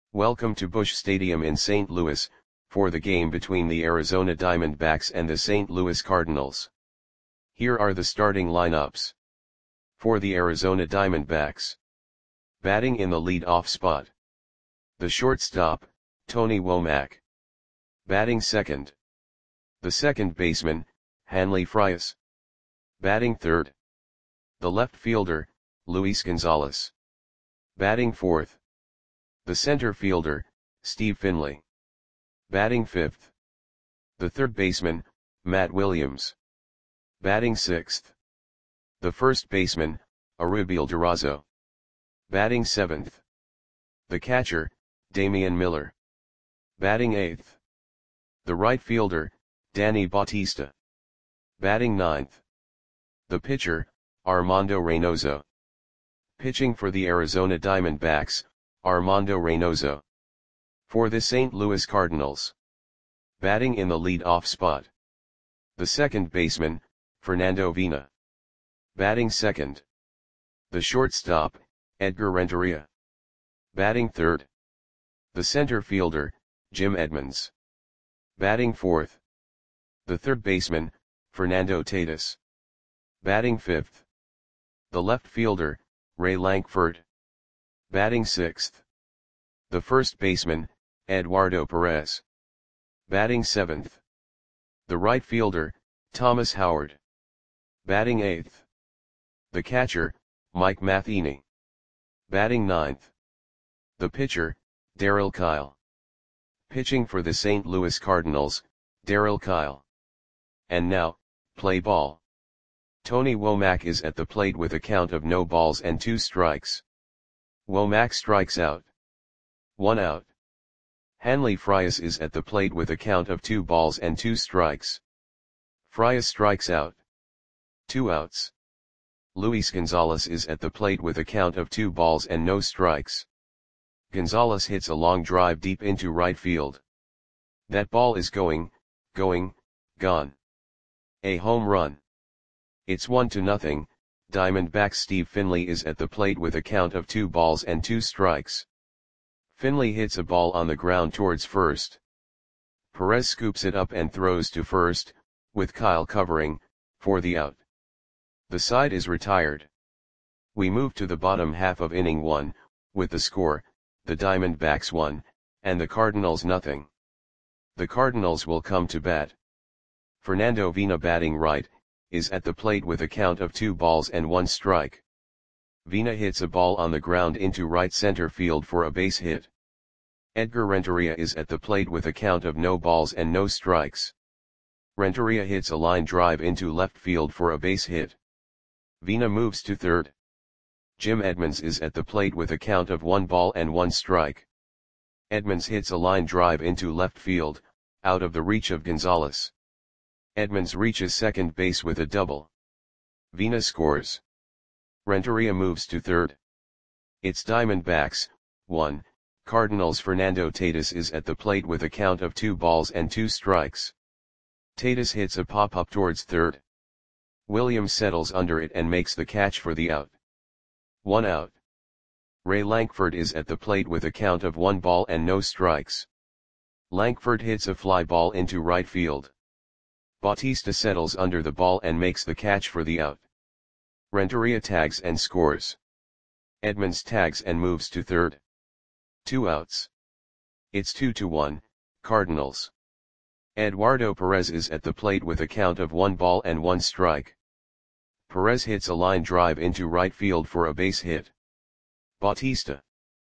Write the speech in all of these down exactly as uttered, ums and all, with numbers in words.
Welcome to Busch Stadium in Saint Louis, for the game between the Arizona Diamondbacks and the Saint Louis Cardinals. Here are the starting lineups. For the Arizona Diamondbacks. Batting in the lead-off spot. The shortstop, Tony Womack. Batting second. The second baseman, Hanley Frias. Batting third. The left fielder, Luis Gonzalez. Batting fourth. The center fielder, Steve Finley. Batting fifth. The third baseman, Matt Williams. Batting sixth. The first baseman, Arubiel Durazo. Batting seventh. The catcher, Damian Miller. Batting eighth. The right fielder, Danny Bautista. Batting ninth. The pitcher, Armando Reynoso. Pitching for the Arizona Diamondbacks, Armando Reynoso. For the Saint Louis Cardinals. Batting in the lead-off spot. The second baseman, Fernando Vina. Batting second. The shortstop, Edgar Renteria. Batting third. The center fielder, Jim Edmonds. Batting fourth. The third baseman, Fernando Tatis. Batting fifth. The left fielder, Ray Lankford. Batting sixth. The first baseman, Eduardo Perez. Batting seventh. The right fielder, Thomas Howard. Batting eighth. The catcher, Mike Matheny. Batting ninth. The pitcher, Darryl Kile. Pitching for the Saint Louis Cardinals, Darryl Kile. And now, play ball. Tony Womack is at the plate with a count of no balls and two strikes. Womack strikes out. One out. Hanley Frias is at the plate with a count of two balls and two strikes. Frias strikes out. Two outs. Luis Gonzalez is at the plate with a count of two balls and no strikes. Gonzalez hits a long drive deep into right field. That ball is going, going, gone. A home run. It's one to nothing. Diamondbacks Steve Finley is at the plate with a count of two balls and two strikes. Finley hits a ball on the ground towards first. Perez scoops it up and throws to first, with Kile covering, for the out. The side is retired. We move to the bottom half of inning one, with the score, the Diamondbacks one, and the Cardinals nothing. The Cardinals will come to bat. Fernando Vina batting right, is at the plate with a count of two balls and one strike. Vina hits a ball on the ground into right center field for a base hit. Edgar Renteria is at the plate with a count of no balls and no strikes. Renteria hits a line drive into left field for a base hit. Vina moves to third. Jim Edmonds is at the plate with a count of one ball and one strike. Edmonds hits a line drive into left field, out of the reach of Gonzalez. Edmonds reaches second base with a double. Vina scores. Renteria moves to third. It's Diamondbacks, one, Cardinals. Fernando Tatis is at the plate with a count of two balls and two strikes. Tatis hits a pop-up towards third. Williams settles under it and makes the catch for the out. One out. Ray Lankford is at the plate with a count of one ball and no strikes. Lankford hits a fly ball into right field. Bautista settles under the ball and makes the catch for the out. Renteria tags and scores. Edmonds tags and moves to third. Two outs. It's two to one, Cardinals. Eduardo Perez is at the plate with a count of one ball and one strike. Perez hits a line drive into right field for a base hit. Bautista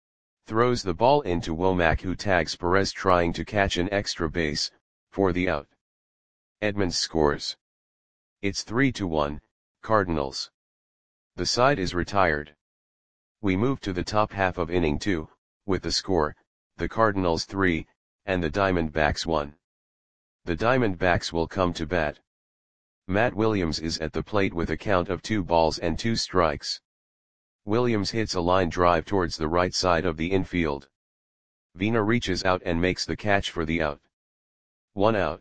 throws the ball into Womack, who tags Perez trying to catch an extra base, for the out. Edmonds scores. It's three to one, Cardinals. The side is retired. We move to the top half of inning two, with the score, the Cardinals three, and the Diamondbacks one. The Diamondbacks will come to bat. Matt Williams is at the plate with a count of two balls and two strikes. Williams hits a line drive towards the right side of the infield. Vina reaches out and makes the catch for the out. One out.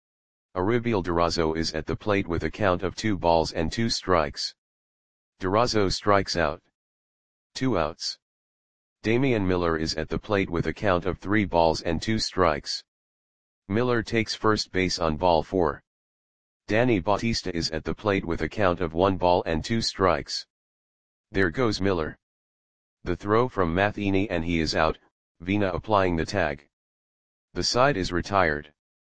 Arubiel Durazo is at the plate with a count of two balls and two strikes. Durazo strikes out. Two outs. Damian Miller is at the plate with a count of three balls and two strikes. Miller takes first base on ball four. Danny Bautista is at the plate with a count of one ball and two strikes. There goes Miller. The throw from Matheny and he is out, Vina applying the tag. The side is retired.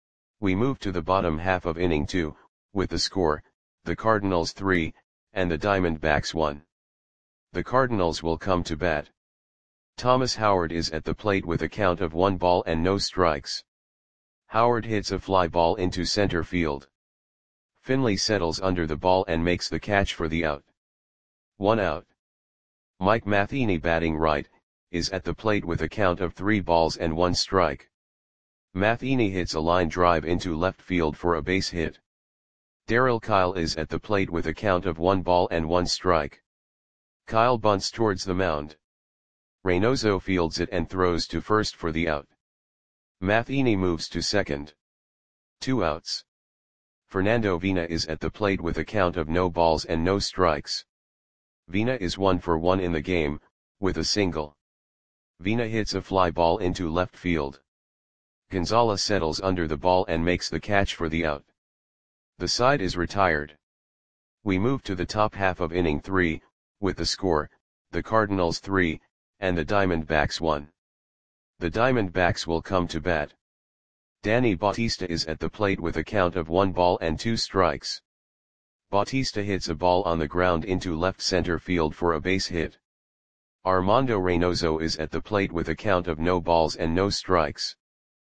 We move to the bottom half of inning two, with the score, the Cardinals three, and the Diamondbacks one. The Cardinals will come to bat. Thomas Howard is at the plate with a count of one ball and no strikes. Howard hits a fly ball into center field. Finley settles under the ball and makes the catch for the out. One out. Mike Matheny, batting right, is at the plate with a count of three balls and one strike. Matheny hits a line drive into left field for a base hit. Darryl Kile is at the plate with a count of one ball and one strike. Kile bunts towards the mound. Reynoso fields it and throws to first for the out. Matheny moves to second. Two outs. Fernando Vina is at the plate with a count of no balls and no strikes. Vina is one for one in the game, with a single. Vina hits a fly ball into left field. Gonzalez settles under the ball and makes the catch for the out. The side is retired. We move to the top half of inning three, with the score, the Cardinals three, and the Diamondbacks one. The Diamondbacks will come to bat. Danny Bautista is at the plate with a count of one ball and two strikes. Bautista hits a ball on the ground into left center field for a base hit. Armando Reynoso is at the plate with a count of no balls and no strikes.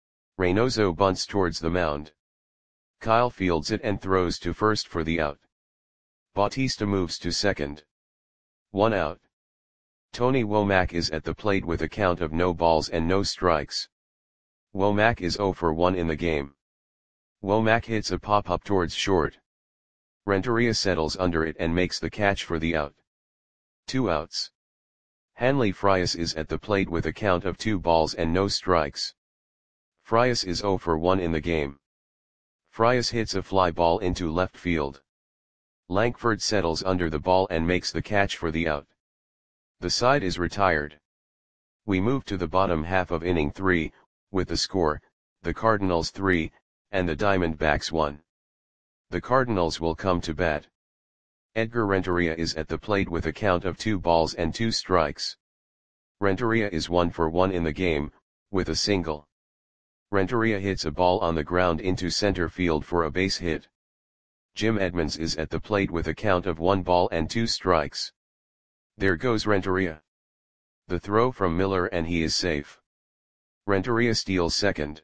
Reynoso bunts towards the mound. Kile fields it and throws to first for the out. Bautista moves to second. One out. Tony Womack is at the plate with a count of no balls and no strikes. Womack is zero for one in the game. Womack hits a pop-up towards short. Renteria settles under it and makes the catch for the out. Two outs. Hanley Frias is at the plate with a count of two balls and no strikes. Frias is zero for one in the game. Frias hits a fly ball into left field. Lankford settles under the ball and makes the catch for the out. The side is retired. We move to the bottom half of inning three, with the score, the Cardinals three, and the Diamondbacks one. The Cardinals will come to bat. Edgar Renteria is at the plate with a count of two balls and two strikes. Renteria is one for one in the game, with a single. Renteria hits a ball on the ground into center field for a base hit. Jim Edmonds is at the plate with a count of one ball and two strikes. There goes Renteria. The throw from Miller and he is safe. Renteria steals second.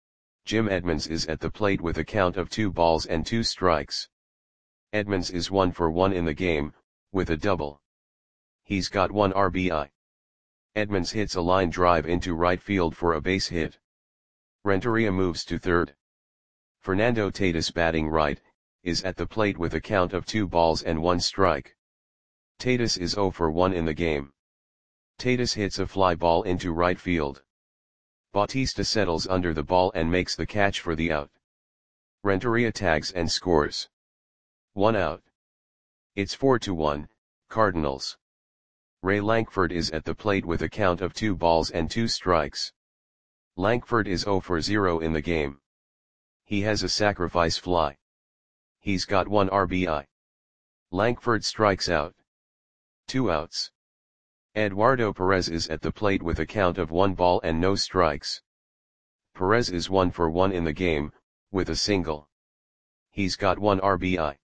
Jim Edmonds is at the plate with a count of two balls and two strikes. Edmonds is one for one in the game, with a double. He's got one R B I. Edmonds hits a line drive into right field for a base hit. Renteria moves to third. Fernando Tatis, batting right, is at the plate with a count of two balls and one strike. Tatis is zero for one in the game. Tatis hits a fly ball into right field. Bautista settles under the ball and makes the catch for the out. Renteria tags and scores. One out. It's four to one, Cardinals. Ray Lankford is at the plate with a count of two balls and two strikes. Lankford is zero for zero in the game. He has a sacrifice fly. He's got one R B I. Lankford strikes out. Two outs. Eduardo Perez is at the plate with a count of one ball and no strikes. Perez is one for one in the game, with a single. He's got one R B I.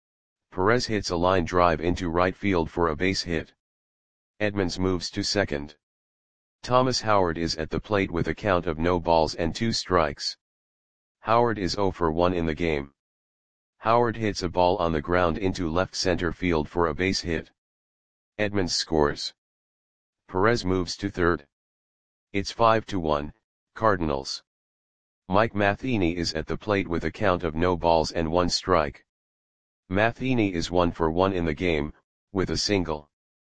Perez hits a line drive into right field for a base hit. Edmonds moves to second. Thomas Howard is at the plate with a count of no balls and two strikes. Howard is zero for one in the game. Howard hits a ball on the ground into left center field for a base hit. Edmonds scores. Perez moves to third. It's five to one, Cardinals. Mike Matheny is at the plate with a count of no balls and one strike. Matheny is one for one in the game, with a single.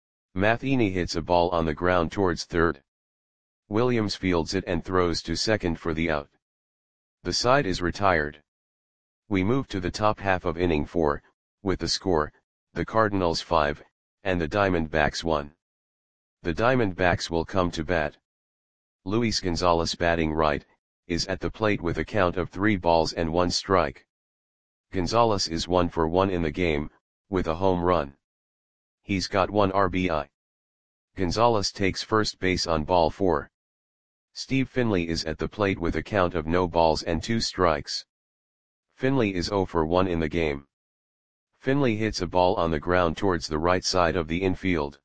Matheny hits a ball on the ground towards third. Williams fields it and throws to second for the out. The side is retired. We move to the top half of inning four, with the score, the Cardinals five, and the Diamondbacks one. The Diamondbacks will come to bat. Luis Gonzalez, batting right, is at the plate with a count of three balls and one strike. Gonzalez is one for one in the game, with a home run. He's got one R B I. Gonzalez takes first base on ball four. Steve Finley is at the plate with a count of no balls and two strikes. Finley is zero for one in the game. Finley hits a ball on the ground towards the right side of the infield.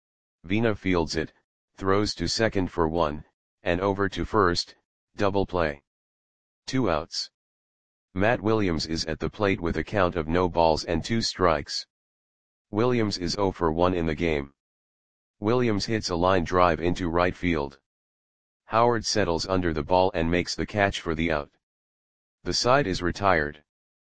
Vina fields it, throws to second for one, and over to first, double play. Two outs. Matt Williams is at the plate with a count of no balls and two strikes. Williams is zero for one in the game. Williams hits a line drive into right field. Howard settles under the ball and makes the catch for the out. The side is retired.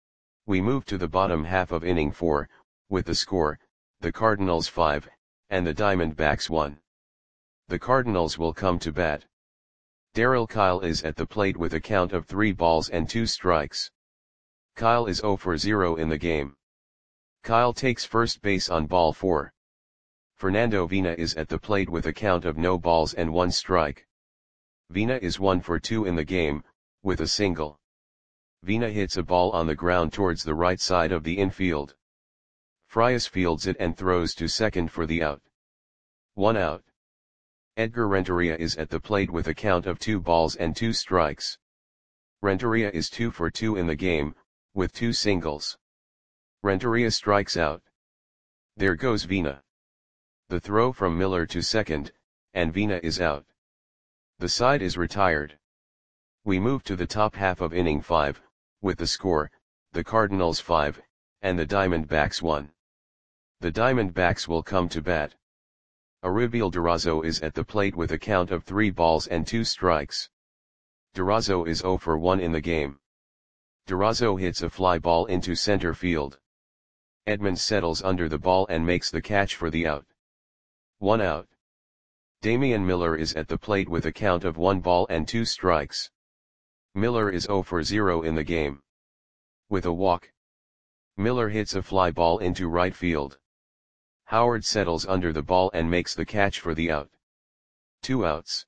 We move to the bottom half of inning four, with the score, the Cardinals five, and the Diamondbacks one. The Cardinals will come to bat. Darryl Kile is at the plate with a count of three balls and two strikes. Kile is zero for zero in the game. Kile takes first base on ball four. Fernando Vina is at the plate with a count of no balls and one strike. Vina is one for two in the game, with a single. Vina hits a ball on the ground towards the right side of the infield. Frias fields it and throws to second for the out. One out. Edgar Renteria is at the plate with a count of two balls and two strikes. Renteria is two for two in the game, with two singles. Renteria strikes out. There goes Vina. The throw from Miller to second, and Vina is out. The side is retired. We move to the top half of inning five, with the score, the Cardinals five, and the Diamondbacks one. The Diamondbacks will come to bat. Aribiel Durazo is at the plate with a count of three balls and two strikes. Durazo is zero for one in the game. Durazo hits a fly ball into center field. Edmonds settles under the ball and makes the catch for the out. One out. Damian Miller is at the plate with a count of one ball and two strikes. Miller is zero for zero in the game. With a walk. Miller hits a fly ball into right field. Howard settles under the ball and makes the catch for the out. Two outs.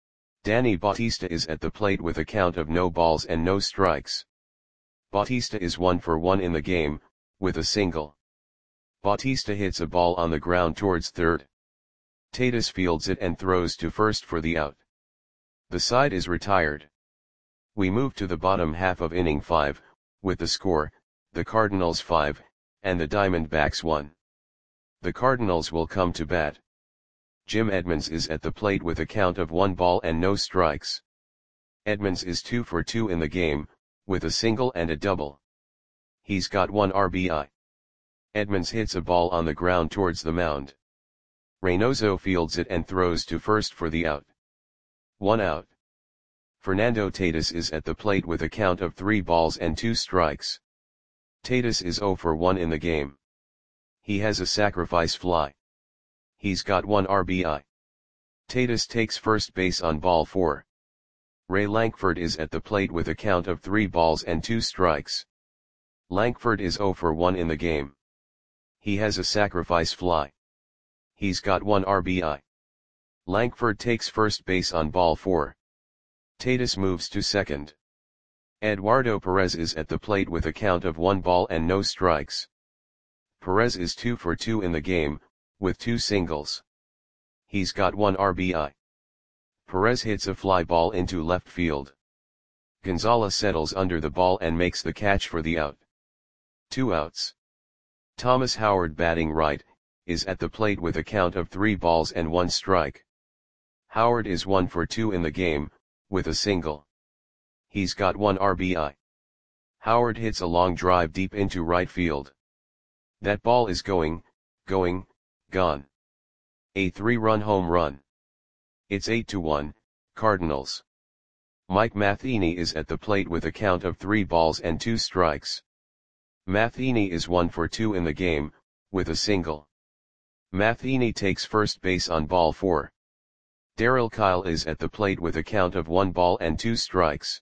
Danny Bautista is at the plate with a count of no balls and no strikes. Bautista is one for one in the game, with a single. Bautista hits a ball on the ground towards third. Tatis fields it and throws to first for the out. The side is retired. We move to the bottom half of inning five, with the score, the Cardinals five, and the Diamondbacks one. The Cardinals will come to bat. Jim Edmonds is at the plate with a count of one ball and no strikes. Edmonds is two for two in the game, with a single and a double. He's got one R B I. Edmonds hits a ball on the ground towards the mound. Reynoso fields it and throws to first for the out. One out. Fernando Tatis is at the plate with a count of three balls and two strikes. Tatis is zero for one in the game. He has a sacrifice fly. He's got one R B I. Tatis takes first base on ball four. Ray Lankford is at the plate with a count of three balls and two strikes. Lankford is zero for one in the game. He has a sacrifice fly. He's got one R B I. Lankford takes first base on ball four. Tatis moves to second. Eduardo Perez is at the plate with a count of one ball and no strikes. Perez is two for two in the game, with two singles. He's got one R B I. Perez hits a fly ball into left field. Gonzalez settles under the ball and makes the catch for the out. Two outs. Thomas Howard, batting right, is at the plate with a count of three balls and one strike. Howard is one for two in the game, with a single. He's got one R B I. Howard hits a long drive deep into right field. That ball is going, going, gone. A three-run home run. It's eight to one, Cardinals. Mike Matheny is at the plate with a count of three balls and two strikes. Matheny is one for two in the game, with a single. Matheny takes first base on ball four. Darryl Kile is at the plate with a count of one ball and two strikes.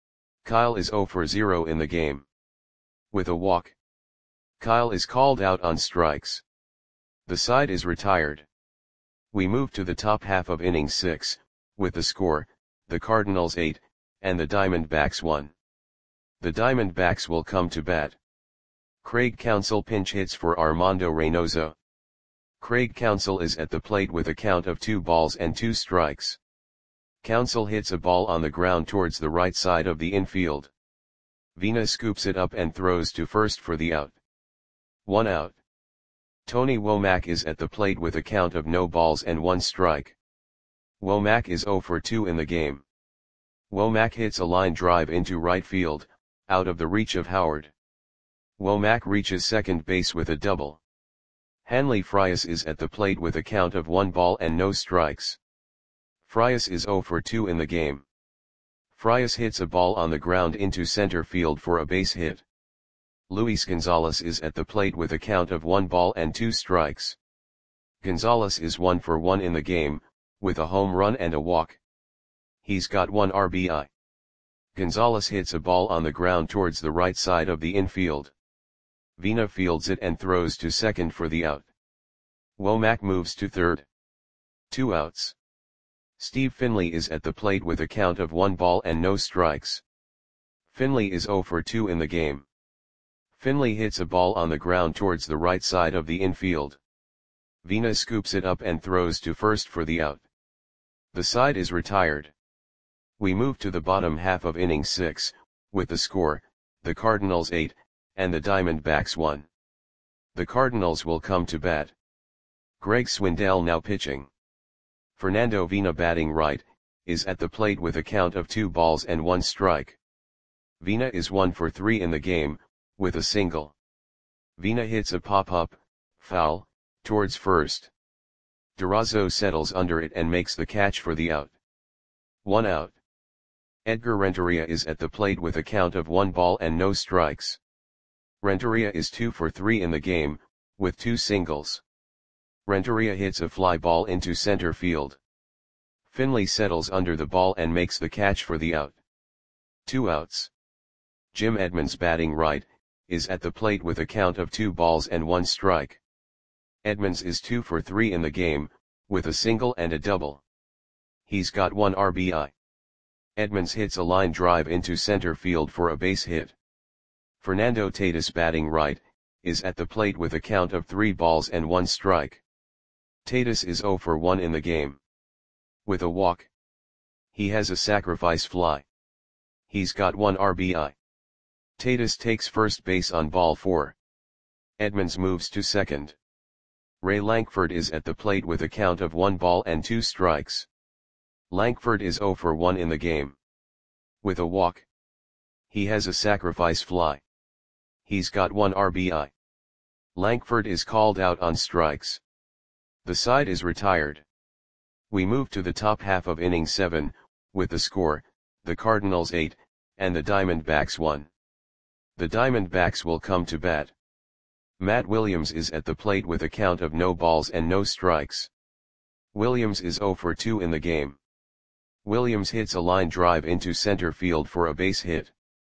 Kile is zero for zero in the game. With a walk. Kile is called out on strikes. The side is retired. We move to the top half of inning six, with the score, the Cardinals eight, and the Diamondbacks one. The Diamondbacks will come to bat. Craig Counsell pinch hits for Armando Reynoso. Craig Counsell is at the plate with a count of two balls and two strikes. Counsell hits a ball on the ground towards the right side of the infield. Vina scoops it up and throws to first for the out. One out. Tony Womack is at the plate with a count of no balls and one strike. Womack is oh for two in the game. Womack hits a line drive into right field, out of the reach of Howard. Womack reaches second base with a double. Hanley Frias is at the plate with a count of one ball and no strikes. Frias is oh for two in the game. Frias hits a ball on the ground into center field for a base hit. Luis Gonzalez is at the plate with a count of one ball and two strikes. Gonzalez is one for one in the game, with a home run and a walk. He's got one R B I. Gonzalez hits a ball on the ground towards the right side of the infield. Vina fields it and throws to second for the out. Womack moves to third. Two outs. Steve Finley is at the plate with a count of one ball and no strikes. Finley is oh for two in the game. Finley hits a ball on the ground towards the right side of the infield. Vina scoops it up and throws to first for the out. The side is retired. We move to the bottom half of inning six, with the score, the Cardinals eight, and the Diamondbacks one. The Cardinals will come to bat. Greg Swindell now pitching. Fernando Vina batting right, is at the plate with a count of two balls and one strike. Vina is one for three in the game, with a single. Vina hits a pop-up, foul, towards first. Durazo settles under it and makes the catch for the out. One out. Edgar Renteria is at the plate with a count of one ball and no strikes. Renteria is two for three in the game, with two singles. Renteria hits a fly ball into center field. Finley settles under the ball and makes the catch for the out. Two outs. Jim Edmonds batting right, is at the plate with a count of two balls and one strike. Edmonds is two for three in the game, with a single and a double. He's got one R B I. Edmonds hits a line drive into center field for a base hit. Fernando Tatis batting right, is at the plate with a count of three balls and one strike. Tatis is oh for one in the game. With a walk. He has a sacrifice fly. He's got one R B I. Tatis takes first base on ball four. Edmonds moves to second. Ray Lankford is at the plate with a count of one ball and two strikes. Lankford is oh for one in the game. With a walk. He has a sacrifice fly. He's got one R B I. Lankford is called out on strikes. The side is retired. We move to the top half of inning seven, with the score, the Cardinals eight, and the Diamondbacks one. The Diamondbacks will come to bat. Matt Williams is at the plate with a count of no balls and no strikes. Williams is oh for two in the game. Williams hits a line drive into center field for a base hit.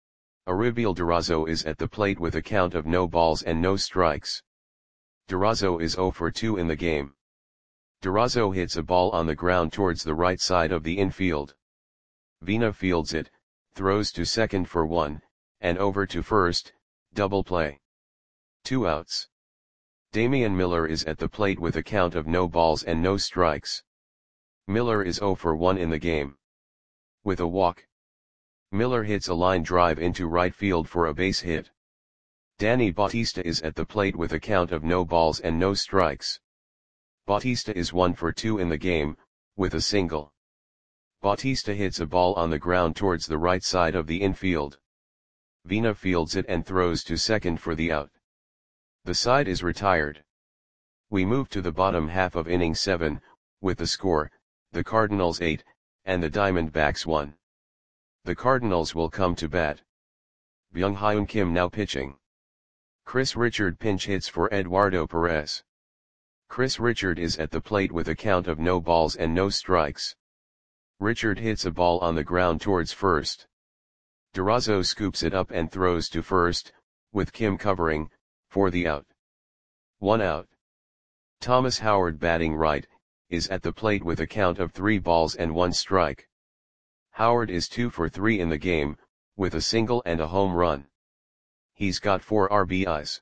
Ariel Durazo is at the plate with a count of no balls and no strikes. Durazo is oh for two in the game. Durazo hits a ball on the ground towards the right side of the infield. Vina fields it, throws to second for one, and over to first, double play. Two outs. Damian Miller is at the plate with a count of no balls and no strikes. Miller is oh for one in the game. With a walk. Miller hits a line drive into right field for a base hit. Danny Bautista is at the plate with a count of no balls and no strikes. Bautista is one for two in the game, with a single. Bautista hits a ball on the ground towards the right side of the infield. Vina fields it and throws to second for the out. The side is retired. We move to the bottom half of inning seven, with the score, the Cardinals eight, and the Diamondbacks one. The Cardinals will come to bat. Byung-Hyun Kim now pitching. Chris Richard pinch hits for Eduardo Perez. Chris Richard is at the plate with a count of no balls and no strikes. Richard hits a ball on the ground towards first. Durazo scoops it up and throws to first, with Kim covering, for the out. One out. Thomas Howard batting right, is at the plate with a count of three balls and one strike. Howard is two for three in the game, with a single and a home run. He's got four R B Is.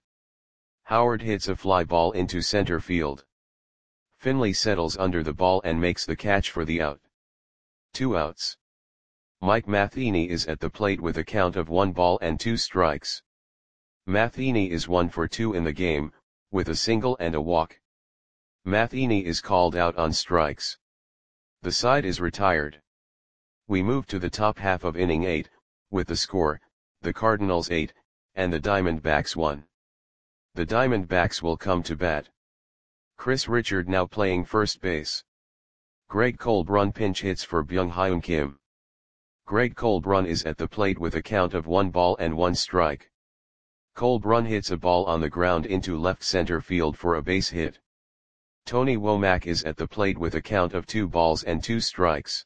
Howard hits a fly ball into center field. Finley settles under the ball and makes the catch for the out. Two outs. Mike Matheny is at the plate with a count of one ball and two strikes. Matheny is one for two in the game, with a single and a walk. Matheny is called out on strikes. The side is retired. We move to the top half of inning eight, with the score, the Cardinals eight, and the Diamondbacks one. The Diamondbacks will come to bat. Chris Richard now playing first base. Greg Colbrun pinch hits for Byung-Hyun Kim. Greg Colbrun is at the plate with a count of one ball and one strike. Colbrun hits a ball on the ground into left center field for a base hit. Tony Womack is at the plate with a count of two balls and two strikes.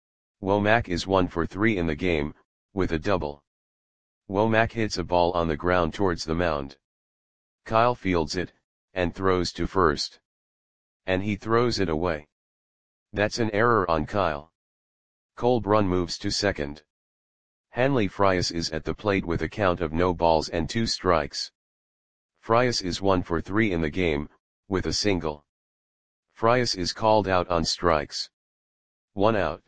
Womack is one for three in the game, with a double. Womack hits a ball on the ground towards the mound. Kyle fields it, and throws to first. And he throws it away. That's an error on Kyle. Colbrun moves to second. Hanley Frias is at the plate with a count of no balls and two strikes. Frias is one for three in the game, with a single. Frias is called out on strikes. One out.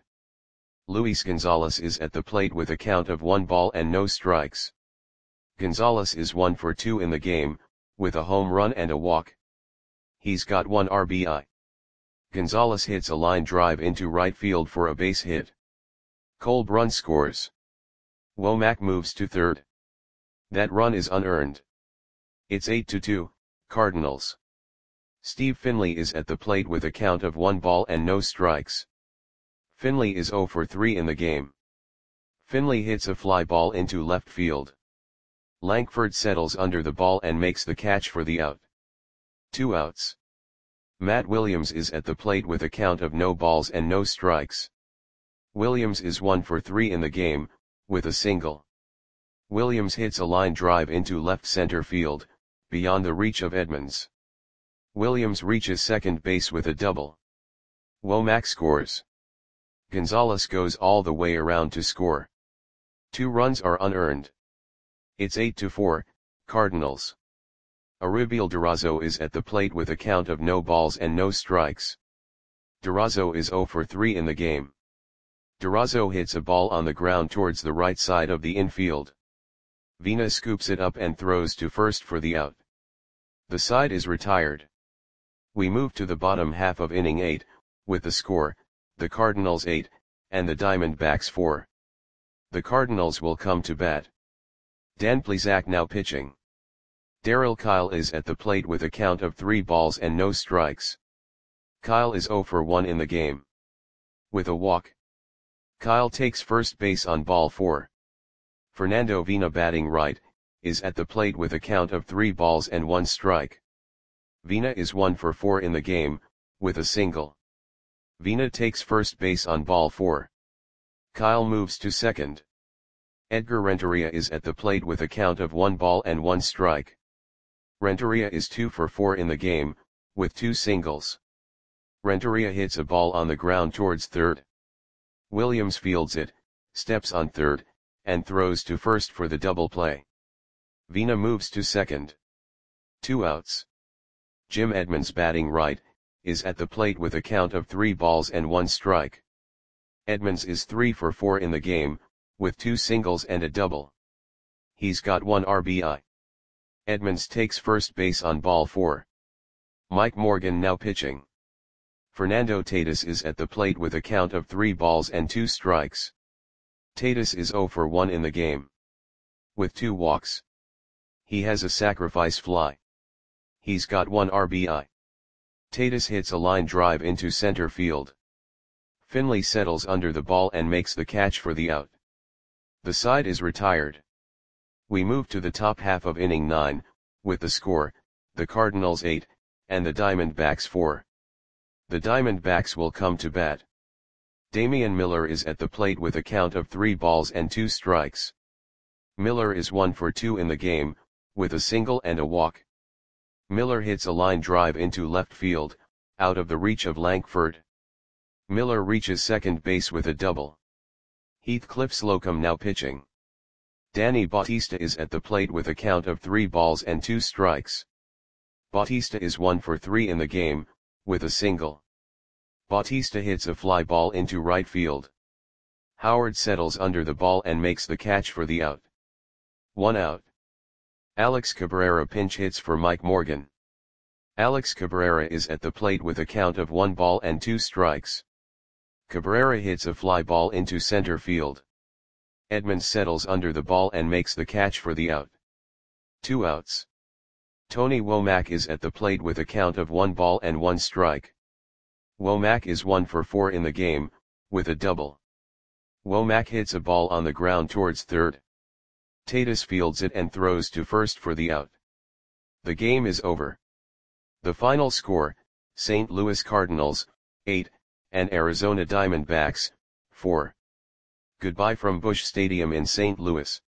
Luis Gonzalez is at the plate with a count of one ball and no strikes. Gonzalez is one for two in the game, with a home run and a walk. He's got one R B I. Gonzalez hits a line drive into right field for a base hit. Colbrun scores. Womack moves to third. That run is unearned. It's eight to two, Cardinals. Steve Finley is at the plate with a count of one ball and no strikes. Finley is zero for three in the game. Finley hits a fly ball into left field. Lankford settles under the ball and makes the catch for the out. Two outs. Matt Williams is at the plate with a count of no balls and no strikes. Williams is one for three in the game, with a single. Williams hits a line drive into left center field, beyond the reach of Edmonds. Williams reaches second base with a double. Womack scores. Gonzalez goes all the way around to score. Two runs are unearned. It's eight to four, Cardinals. Aribiel Durazo is at the plate with a count of no balls and no strikes. Durazo is zero for three in the game. Durazo hits a ball on the ground towards the right side of the infield. Vina scoops it up and throws to first for the out. The side is retired. We move to the bottom half of inning eight, with the score, the Cardinals eight, and the Diamondbacks four. The Cardinals will come to bat. Dan Plesac now pitching. Darryl Kyle is at the plate with a count of three balls and no strikes. Kyle is zero for one in the game. With a walk. Kyle takes first base on ball four. Fernando Vina batting right, is at the plate with a count of three balls and one strike. Vina is one for four in the game, with a single. Vina takes first base on ball four. Kyle moves to second. Edgar Renteria is at the plate with a count of one ball and one strike. Renteria is two for four in the game, with two singles. Renteria hits a ball on the ground towards third. Williams fields it, steps on third, and throws to first for the double play. Vina moves to second. Two outs. Jim Edmonds batting right, is at the plate with a count of three balls and one strike. Edmonds is three for four in the game, with two singles and a double. He's got one R B I. Edmonds takes first base on ball four. Mike Morgan now pitching. Fernando Tatis is at the plate with a count of three balls and two strikes. Tatis is zero for one in the game. With two walks. He has a sacrifice fly. He's got one R B I. Tatis hits a line drive into center field. Finley settles under the ball and makes the catch for the out. The side is retired. We move to the top half of inning nine, with the score, the Cardinals eight, and the Diamondbacks four. The Diamondbacks will come to bat. Damian Miller is at the plate with a count of three balls and two strikes. Miller is one for two in the game, with a single and a walk. Miller hits a line drive into left field, out of the reach of Langford. Miller reaches second base with a double. Heathcliff Slocum now pitching. Danny Bautista is at the plate with a count of three balls and two strikes. Bautista is one for three in the game, with a single. Bautista hits a fly ball into right field. Howard settles under the ball and makes the catch for the out. One out. Alex Cabrera pinch hits for Mike Morgan. Alex Cabrera is at the plate with a count of one ball and two strikes. Cabrera hits a fly ball into center field. Edmonds settles under the ball and makes the catch for the out. Two outs. Tony Womack is at the plate with a count of one ball and one strike. Womack is one for four in the game, with a double. Womack hits a ball on the ground towards third. Tatis fields it and throws to first for the out. The game is over. The final score, Saint Louis Cardinals, eight, and Arizona Diamondbacks, four. Goodbye from Busch Stadium in Saint Louis.